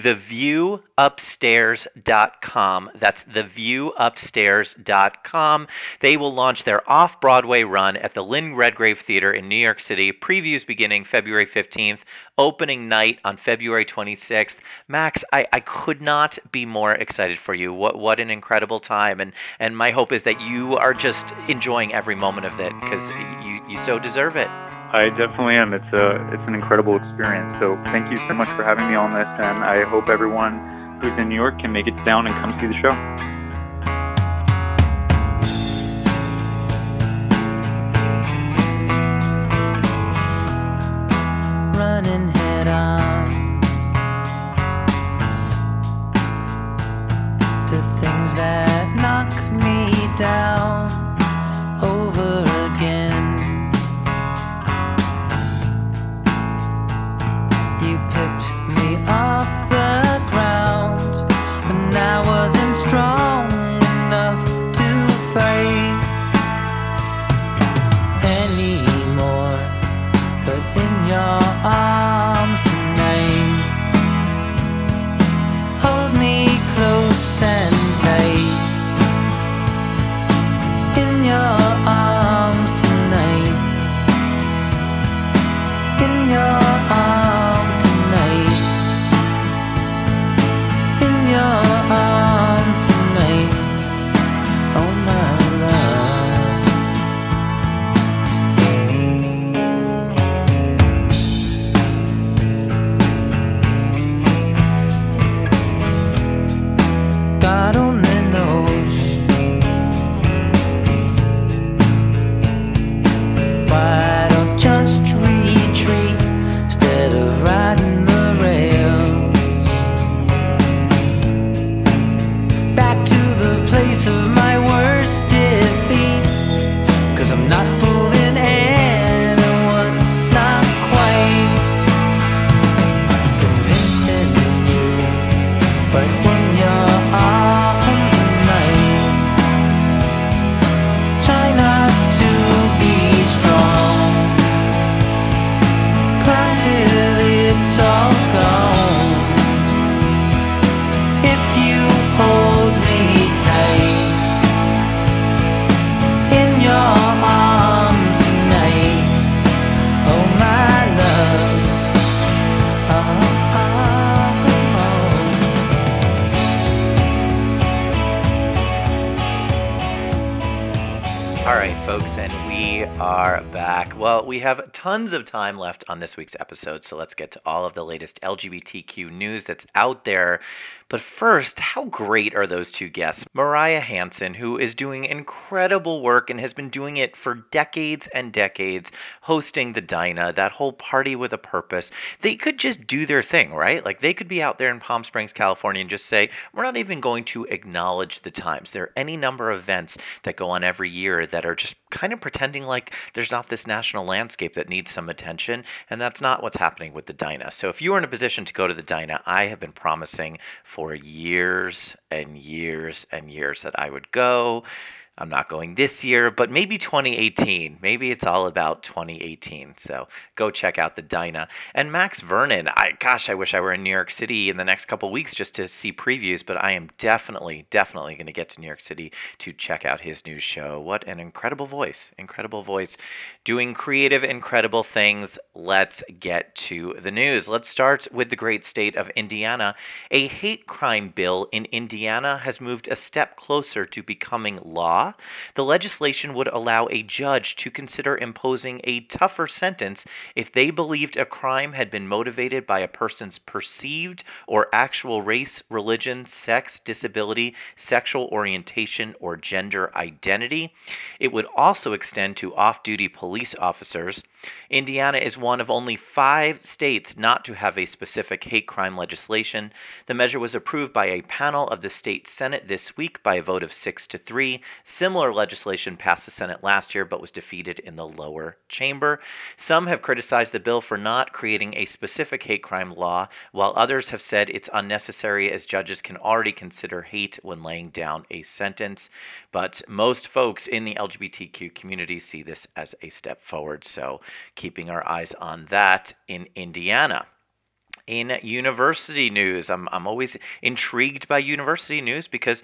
theviewupstairs.com. That's theviewupstairs.com. They will launch their off-Broadway run at the Lynn Redgrave Theater in New York City. Previews beginning February 15th. Opening night on February 26th. Max, I could not be more excited for you. What an incredible time. And my hope is that you are just enjoying every moment of it, because you so deserve it. I definitely am. It's an incredible experience. So thank you so much for having me on this, and I hope everyone who's in New York can make it down and come see the show. Running head on to things that knock me down over again. You picked me off the ground when I wasn't strong enough to fight anymore, but in your arms tonight, hold me close and tight. In your arms tonight, in your arms tonight, in your arms tonight. All right, folks, and we are back. Well, we have tons of time left on this week's episode, so let's get to all of the latest LGBTQ news that's out there. But first, how great are those two guests? Mariah Hansen, who is doing incredible work and has been doing it for decades and decades, hosting the Dinah, that whole party with a purpose. They could just do their thing, right? Like, they could be out there in Palm Springs, California, and just say, we're not even going to acknowledge the times. There are any number of events that go on every year that are just kind of pretending like there's not this national landscape that needs some attention, and that's not what's happening with the Dinah. So if you are in a position to go to the Dinah, I have been promising for years and years and years that I would go. I'm not going this year, but maybe 2018. Maybe it's all about 2018. So go check out the Dinah. And Max Vernon, I wish I were in New York City in the next couple weeks just to see previews, but I am definitely going to get to New York City to check out his new show. What an incredible voice, doing creative, incredible things. Let's get to the news. Let's start with the great state of Indiana. A hate crime bill in Indiana has moved a step closer to becoming law. The legislation would allow a judge to consider imposing a tougher sentence if they believed a crime had been motivated by a person's perceived or actual race, religion, sex, disability, sexual orientation, or gender identity. It would also extend to off-duty police officers. Indiana is one of only 5 states not to have a specific hate crime legislation. The measure was approved by a panel of the state Senate this week by a vote of 6-3. Similar legislation passed the Senate last year but was defeated in the lower chamber. Some have criticized the bill for not creating a specific hate crime law, while others have said it's unnecessary as judges can already consider hate when laying down a sentence. But most folks in the LGBTQ community see this as a step forward, so keeping our eyes on that in Indiana. In university news, I'm always intrigued by university news because,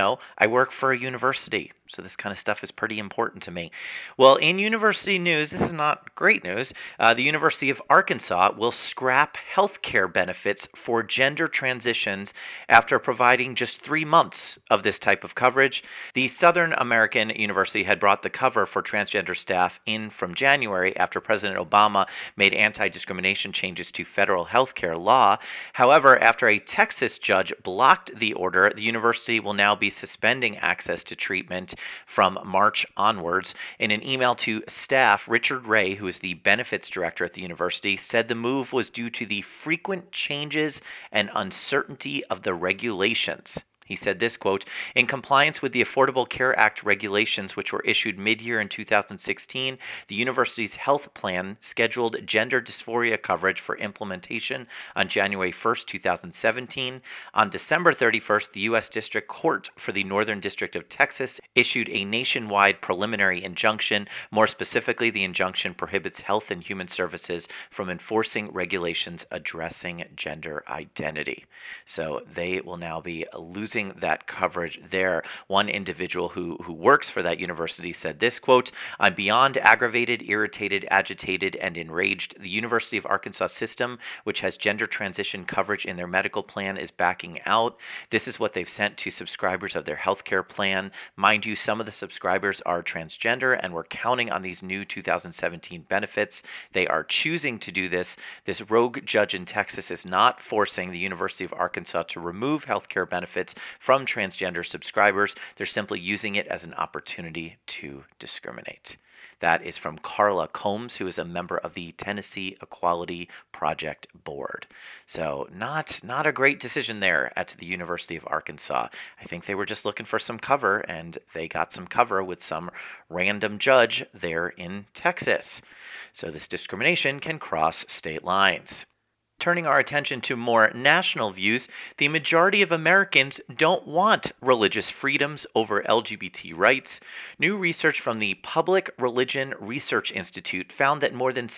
I work for a university. So this kind of stuff is pretty important to me. Well, in university news, this is not great news. The University of Arkansas will scrap health care benefits for gender transitions after providing just 3 months of this type of coverage. The Southern American University had brought the cover for transgender staff in from January after President Obama made anti-discrimination changes to federal health care law. However, after a Texas judge blocked the order, the university will now be suspending access to treatment from March onwards. In an email to staff, Richard Ray, who is the benefits director at the university, said the move was due to the frequent changes and uncertainty of the regulations. He said this, quote, "In compliance with the Affordable Care Act regulations, which were issued mid-year in 2016, the university's health plan scheduled gender dysphoria coverage for implementation on January 1st, 2017. On December 31st, the U.S. District Court for the Northern District of Texas issued a nationwide preliminary injunction. More specifically, the injunction prohibits Health and Human Services from enforcing regulations addressing gender identity." So they will now be losing that coverage there. One individual who works for that university said this, quote, "I'm beyond aggravated, irritated, agitated, and enraged. The University of Arkansas system, which has gender transition coverage in their medical plan, is backing out. This is what they've sent to subscribers of their healthcare plan. Mind you, some of the subscribers are transgender, and we're counting on these new 2017 benefits. They are choosing to do this. This rogue judge in Texas is not forcing the University of Arkansas to remove healthcare benefits from transgender subscribers. They're simply using it as an opportunity to discriminate." That is from Carla Combs, who is a member of the Tennessee Equality Project Board. So not a great decision there at the University of Arkansas. I think they were just looking for some cover, and they got some cover with some random judge there in Texas. So this discrimination can cross state lines. Turning our attention to more national views, the majority of Americans don't want religious freedoms over LGBT rights. New research from the Public Religion Research Institute found that more than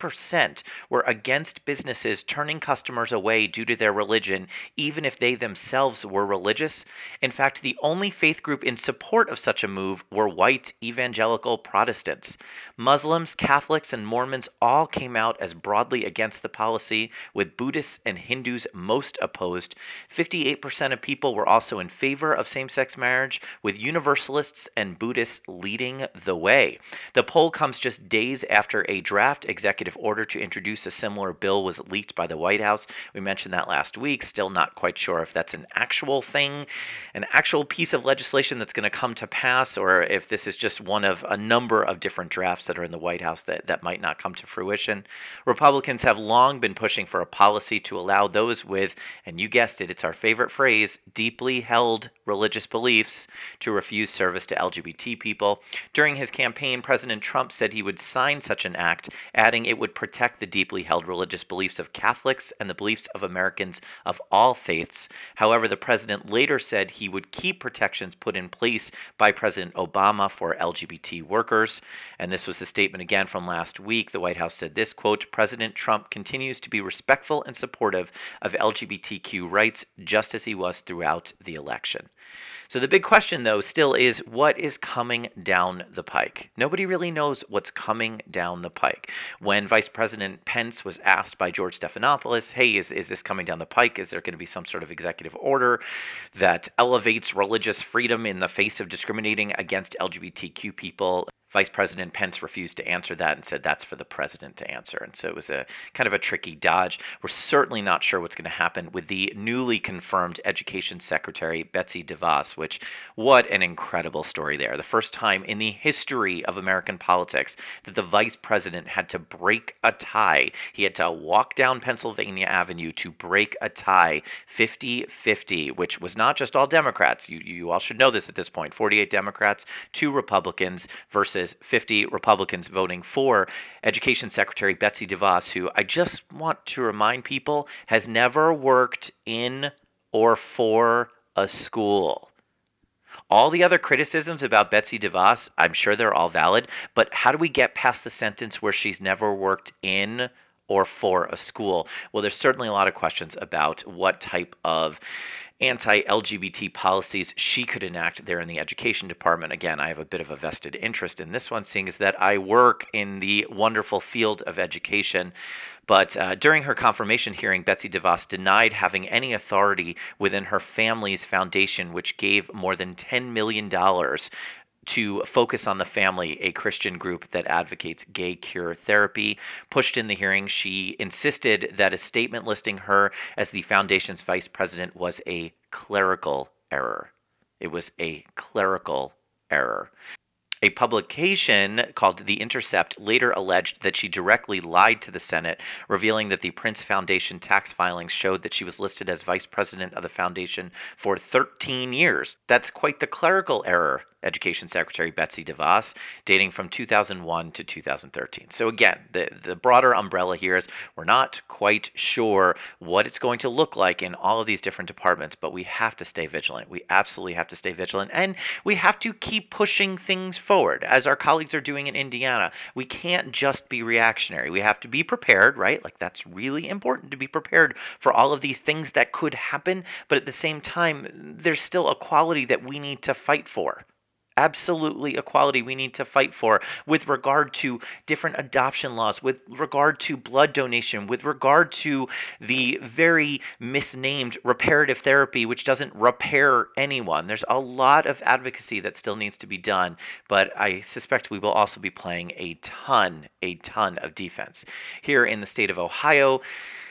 60% were against businesses turning customers away due to their religion, even if they themselves were religious. In fact, the only faith group in support of such a move were white evangelical Protestants. Muslims, Catholics, and Mormons all came out as broadly against the policy, with Buddhists and Hindus most opposed. 58% of people were also in favor of same-sex marriage, with Universalists and Buddhists leading the way. The poll comes just days after a draft executive order to introduce a similar bill was leaked by the White House. We mentioned that last week. Still not quite sure if that's an actual thing, an actual piece of legislation that's going to come to pass, or if this is just one of a number of different drafts that are in the White House that might not come to fruition. Republicans have long been pushing for a policy to allow those with, and you guessed it, it's our favorite phrase, deeply held religious beliefs to refuse service to LGBT people. During his campaign, President Trump said he would sign such an act, adding it would protect the deeply held religious beliefs of Catholics and the beliefs of Americans of all faiths. However, the president later said he would keep protections put in place by President Obama for LGBT workers. And this was the statement again from last week. The White House said this, quote, President Trump continues to be respectful and supportive of LGBTQ rights just as he was throughout the election. So the big question, though, still is what is coming down the pike? Nobody really knows what's coming down the pike. When Vice President Pence was asked by George Stephanopoulos, hey, is this coming down the pike? Is there going to be some sort of executive order that elevates religious freedom in the face of discriminating against LGBTQ people? Vice President Pence refused to answer that and said that's for the president to answer. And so it was a kind of a tricky dodge. We're certainly not sure what's going to happen with the newly confirmed Education Secretary, Betsy DeVos, which, what an incredible story there. The first time in the history of American politics that the vice president had to break a tie. He had to walk down Pennsylvania Avenue to break a tie 50-50, which was not just all Democrats. You all should know this at this point. 48 Democrats, 2 Republicans versus 50 Republicans voting for Education Secretary Betsy DeVos, who I just want to remind people has never worked in or for a school. All the other criticisms about Betsy DeVos, I'm sure they're all valid, but how do we get past the sentence where she's never worked in or for a school? Well, there's certainly a lot of questions about what type of anti-LGBT policies she could enact there in the education department. Again, I have a bit of a vested interest in this one, seeing as that I work in the wonderful field of education. But during her confirmation hearing, Betsy DeVos denied having any authority within her family's foundation, which gave more than $10 million to Focus on the Family, a Christian group that advocates gay cure therapy. Pushed in the hearing, she insisted that a statement listing her as the foundation's vice president was a clerical error. It was a clerical error. A publication called The Intercept later alleged that she directly lied to the Senate, revealing that the Prince Foundation tax filings showed that she was listed as vice president of the foundation for 13 years. That's quite the clerical error, Education Secretary Betsy DeVos, dating from 2001 to 2013. So again, the broader umbrella here is we're not quite sure what it's going to look like in all of these different departments, but we have to stay vigilant. We absolutely have to stay vigilant, and we have to keep pushing things forward, as our colleagues are doing in Indiana. We can't just be reactionary. We have to be prepared, right? Like, that's really important, to be prepared for all of these things that could happen, but at the same time, there's still equality that we need to fight for. Absolutely equality we need to fight for with regard to different adoption laws, with regard to blood donation, with regard to the very misnamed reparative therapy, which doesn't repair anyone. There's a lot of advocacy that still needs to be done, but I suspect we will also be playing a ton of defense. Here in the state of Ohio,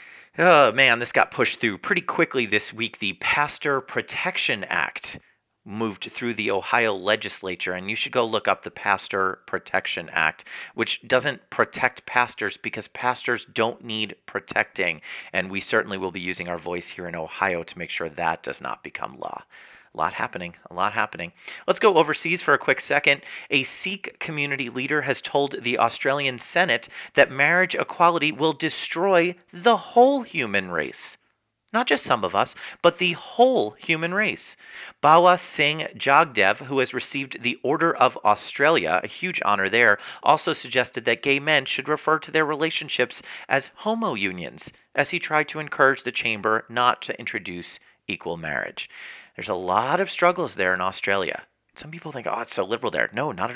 oh man, this got pushed through pretty quickly this week. The Pastor Protection Act moved through the Ohio legislature, and you should go look up the Pastor Protection Act, which doesn't protect pastors because pastors don't need protecting, and we certainly will be using our voice here in Ohio to make sure that does not become law. A lot happening. Let's go overseas for a quick second. A Sikh community leader has told the Australian Senate that marriage equality will destroy the whole human race. Not just some of us, but the whole human race. Bawa Singh Jagdev, who has received the Order of Australia, a huge honor there, also suggested that gay men should refer to their relationships as homo unions, as he tried to encourage the chamber not to introduce equal marriage. There's a lot of struggles there in Australia. Some people think, oh, it's so liberal there. No, not at all.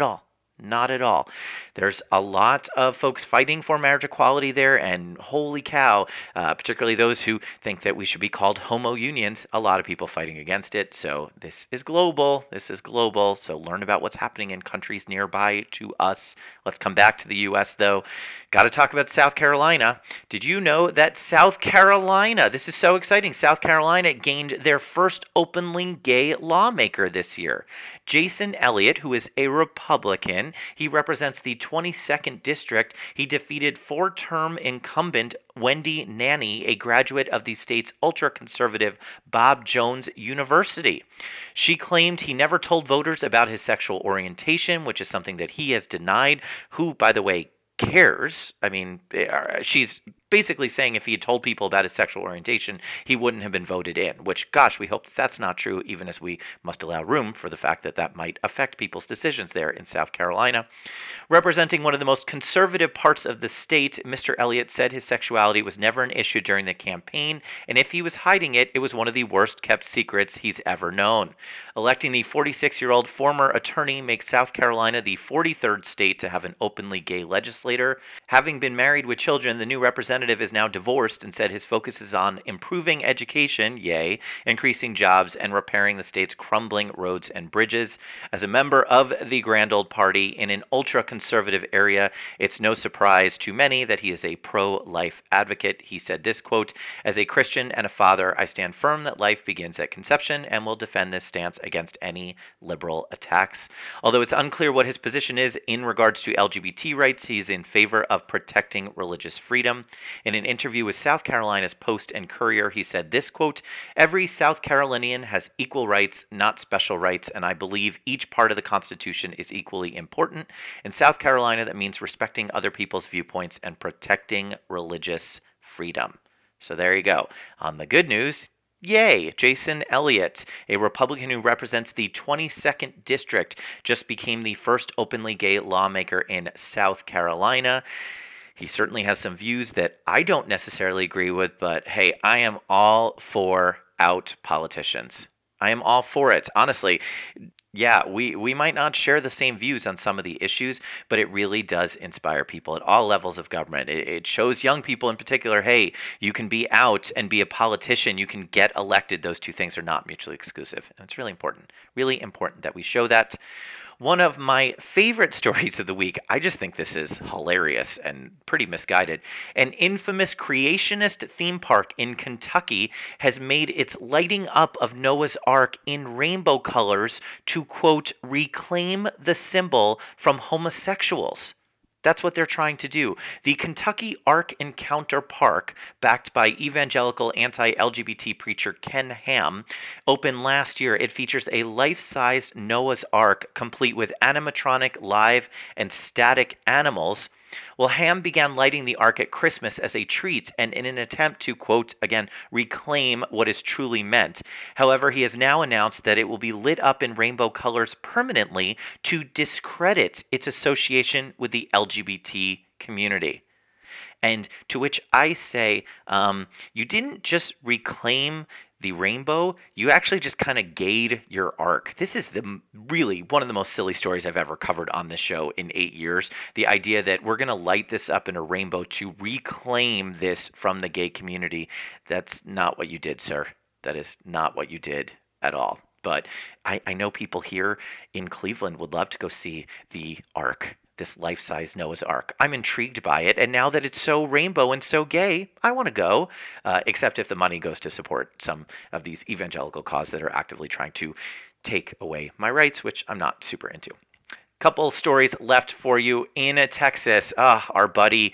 Not at all. There's a lot of folks fighting for marriage equality there, and holy cow, particularly those who think that we should be called homo unions, a lot of people fighting against it. So this is global. This is global. So learn about what's happening in countries nearby to us. Let's come back to the U.S., though. Got to talk about South Carolina. Did you know that South Carolina, this is so exciting, South Carolina gained their first openly gay lawmaker this year? Jason Elliott, who is a Republican, he represents the 22nd district. He defeated four-term incumbent Wendy Nanny, a graduate of the state's ultra-conservative Bob Jones University. She claimed he never told voters about his sexual orientation, which is something that he has denied. Who, by the way, cares? I mean, she's basically saying if he had told people about his sexual orientation, he wouldn't have been voted in, which, gosh, we hope that's not true, even as we must allow room for the fact that that might affect people's decisions there in South Carolina. Representing one of the most conservative parts of the state, Mr. Elliott said his sexuality was never an issue during the campaign, and if he was hiding it, it was one of the worst-kept secrets he's ever known. Electing the 46-year-old former attorney makes South Carolina the 43rd state to have an openly gay legislator. Having been married with children, the new representative is now divorced and said his focus is on improving education, yay, increasing jobs, and repairing the state's crumbling roads and bridges. As a member of the Grand Old Party in an ultra-conservative area, it's no surprise to many that he is a pro-life advocate. He said this, quote, "As a Christian and a father, I stand firm that life begins at conception and will defend this stance against any liberal attacks." Although it's unclear what his position is in regards to LGBT rights, he's in favor of protecting religious freedom. In an interview with South Carolina's Post and Courier, he said this, quote, "Every South Carolinian has equal rights, not special rights, and I believe each part of the Constitution is equally important. In South Carolina, that means respecting other people's viewpoints and protecting religious freedom." So there you go. On the good news, yay, Jason Elliott, a Republican who represents the 22nd district, just became the first openly gay lawmaker in South Carolina. He certainly has some views that I don't necessarily agree with, but hey, I am all for out politicians. I am all for it. Honestly, yeah, we might not share the same views on some of the issues, but it really does inspire people at all levels of government. It shows young people in particular, hey, you can be out and be a politician. You can get elected. Those two things are not mutually exclusive. And it's really important that we show that. One of my favorite stories of the week, I just think this is hilarious and pretty misguided. An infamous creationist theme park in Kentucky has made its lighting up of Noah's Ark in rainbow colors to, quote, reclaim the symbol from homosexuals. That's what they're trying to do. The Kentucky Ark Encounter Park, backed by evangelical anti-LGBT preacher Ken Ham, opened last year. It features a life-sized Noah's Ark, complete with animatronic, live, and static animals. Well, Ham began lighting the Ark at Christmas as a treat and in an attempt to, quote, again, reclaim what is truly meant. However, he has now announced that it will be lit up in rainbow colors permanently to discredit its association with the LGBT community. And to which I say, you didn't just reclaim the rainbow, you actually just kind of gayed your ark. This is really one of the most silly stories I've ever covered on this show in 8 years. The idea that we're going to light this up in a rainbow to reclaim this from the gay community. That's not what you did, sir. That is not what you did at all. But I know people here in Cleveland would love to go see the Ark, this life-size Noah's Ark. I'm intrigued by it, and now that it's so rainbow and so gay, I want to go, except if the money goes to support some of these evangelical causes that are actively trying to take away my rights, which I'm not super into. Couple stories left for you in Texas. Our buddy,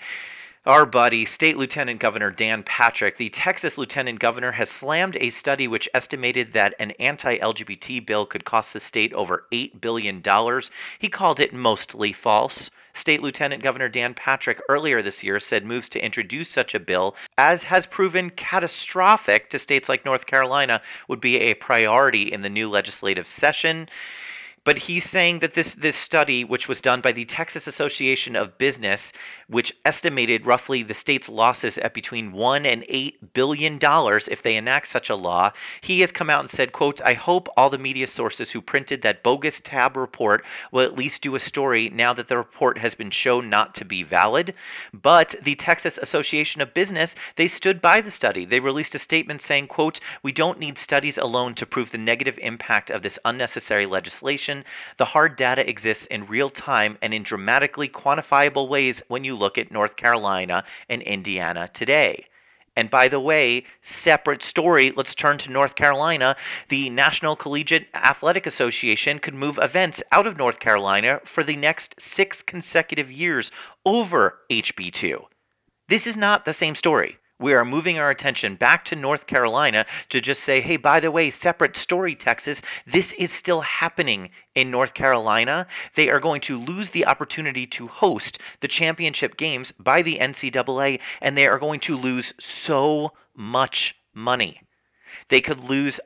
State Lieutenant Governor Dan Patrick, the Texas Lieutenant Governor, has slammed a study which estimated that an anti-LGBT bill could cost the state over $8 billion. He called it mostly false. State Lieutenant Governor Dan Patrick earlier this year said moves to introduce such a bill, as has proven catastrophic to states like North Carolina, would be a priority in the new legislative session. But he's saying that this study, which was done by the Texas Association of Business, which estimated roughly the state's losses at between $1 and $8 billion if they enact such a law, he has come out and said, quote, "I hope all the media sources who printed that bogus tab report will at least do a story now that the report has been shown not to be valid." But the Texas Association of Business, they stood by the study. They released a statement saying, quote, "We don't need studies alone to prove the negative impact of this unnecessary legislation. The hard data exists in real time and in dramatically quantifiable ways when you look at North Carolina and Indiana today." And by the way, separate story, let's turn to North Carolina. The National Collegiate Athletic Association could move events out of North Carolina for the next 6 consecutive years over HB2. This is not the same story. We are moving our attention back to North Carolina to just say, hey, by the way, separate story, Texas, this is still happening in North Carolina. They are going to lose the opportunity to host the championship games by the NCAA, and they are going to lose so much money. They could lose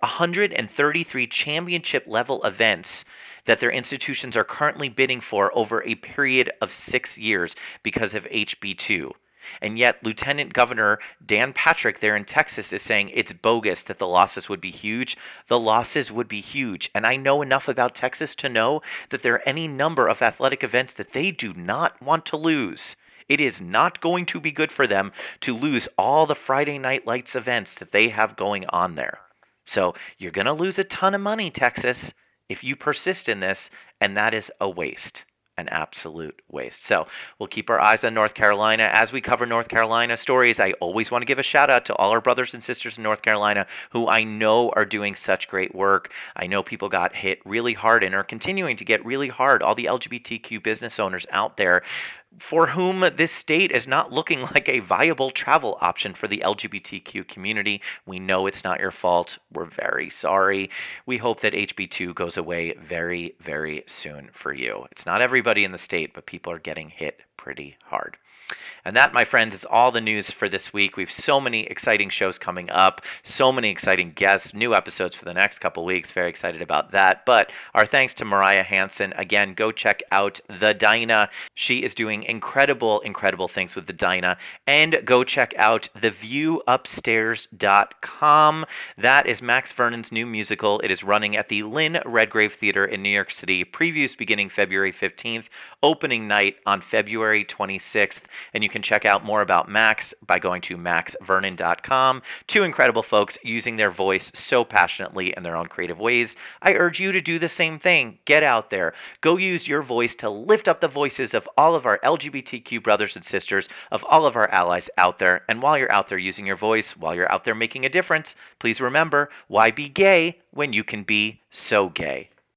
133 championship-level events that their institutions are currently bidding for over a period of 6 years because of HB2. And yet, Lieutenant Governor Dan Patrick there in Texas is saying it's bogus that the losses would be huge. The losses would be huge. And I know enough about Texas to know that there are any number of athletic events that they do not want to lose. It is not going to be good for them to lose all the Friday Night Lights events that they have going on there. So you're going to lose a ton of money, Texas, if you persist in this, and that is a waste. An absolute waste. So we'll keep our eyes on North Carolina. As we cover North Carolina stories, I always want to give a shout out to all our brothers and sisters in North Carolina who I know are doing such great work. I know people got hit really hard and are continuing to get really hard. All the LGBTQ business owners out there for whom this state is not looking like a viable travel option for the LGBTQ community. We know it's not your fault. We're very sorry. We hope that HB2 goes away very, very soon for you. It's not everybody in the state, but people are getting hit pretty hard. And that, my friends, is all the news for this week. We have so many exciting shows coming up, so many exciting guests, new episodes for the next couple weeks. Very excited about that. But our thanks to Mariah Hansen. Again, go check out The Dinah. She is doing incredible, incredible things with The Dinah. And go check out TheViewUpstairs.com. That is Max Vernon's new musical. It is running at the Lynn Redgrave Theater in New York City. Previews beginning February 15th. Opening night on February 26th. And you can check out more about Max by going to maxvernon.com. 2 incredible folks using their voice so passionately in their own creative ways. I urge you to do the same thing. Get out there. Go use your voice to lift up the voices of all of our LGBTQ brothers and sisters, of all of our allies out there. And while you're out there using your voice, while you're out there making a difference, please remember, why be gay when you can be so gay?